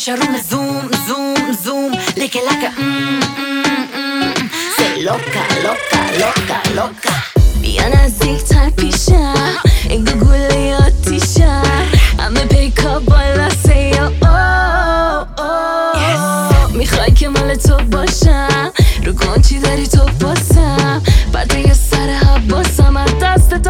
چشا روم زوم زوم زوم لیکه لکه Say loca, loca, loca, loca بیا نزدیک تر پیشم این گوگوله آتیشم همه پیکا بالا say oh میخوای که مال تو باشم رو کن چی داری تو باسم بعد یه سر حباسم از دست تو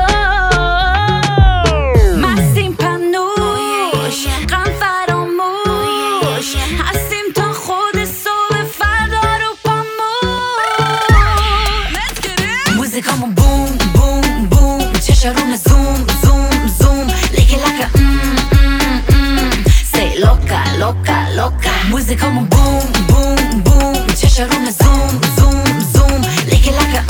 مستیم پنوش غم فراموش هستیم تا خود صبح فردا رو پاموش موزیکامون بوم بوم بوم چشا روم زوم زوم زوم لیکه لکه Say loca, loca, loca موزیکامون بوم بوم بوم چشا روم زوم زوم زوم لیکه لکه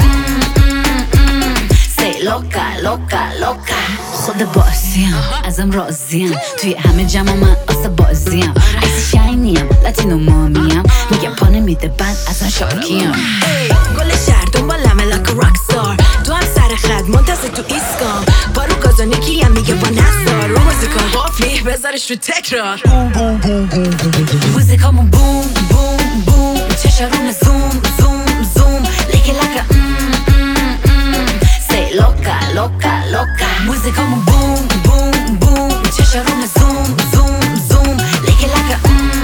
Say loca, loca, loca خود بازیم ازم راضیم توی همه جمع من آسه بازیم ایسی شاینیم لاتینو مامیم میگم پا نمیده بعد ازم شاکیم گل شهر دنبالمه لاکا راکستار تو هم سر خد منتظر تو ایسکام پارو گازانی کیم میگه با نستار رو موزیکا وافلی بذارش رو تکرار موزیکامون بوم بوم بوم چشا روم زوم زوم زوم لیکه لکه Say loca, loca, loca موزیکامون بوم بوم بوم چشا روم زوم زوم زوم لیکه لکه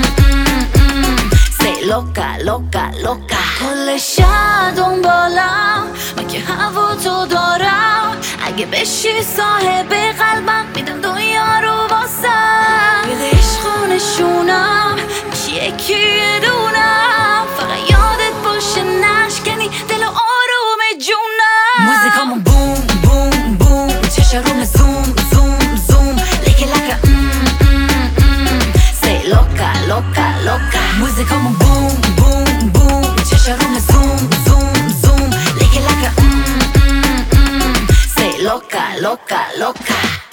Say loca, loca, loca کل شهر دنبالم من که هوا تو دارم اگه بشی صاحب قلبم میدم دنیا رو واسم بیده عشقانشونم میشی یکی دونم فقط یادت باشه نشکنی دل و آروم جونم موزیکامون بوم بوم بوم چشا روم زوم زوم زوم لیکه لکه Say loca, loca, loca موزیکامون بوم بوم بوم چشا روم زوم زوم زوم لیکه لکه Say loca, loca, loca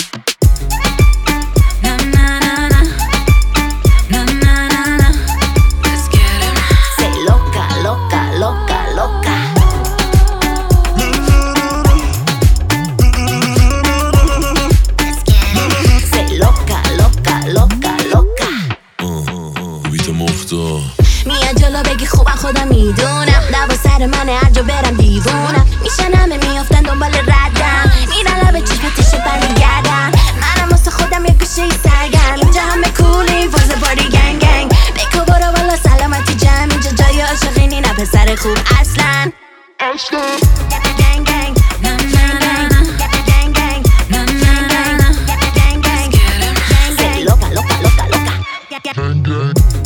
میاد جلو بگی خوبم خودم میدونم دوا سر منه هر جا برم دیوونم میشن همه میافتن دنبال ردم میرن لبه چشمتش برمیگردم منم واسه خودم یه گوشه سرگرم اینجا همه کولی فاز پاری گنگ گنگ بکو برو بالا سلامتی جمع اینجا جای عاشقینی نه پسر خوب اصلا گنگ گنگ Say loca, loca, loca, loca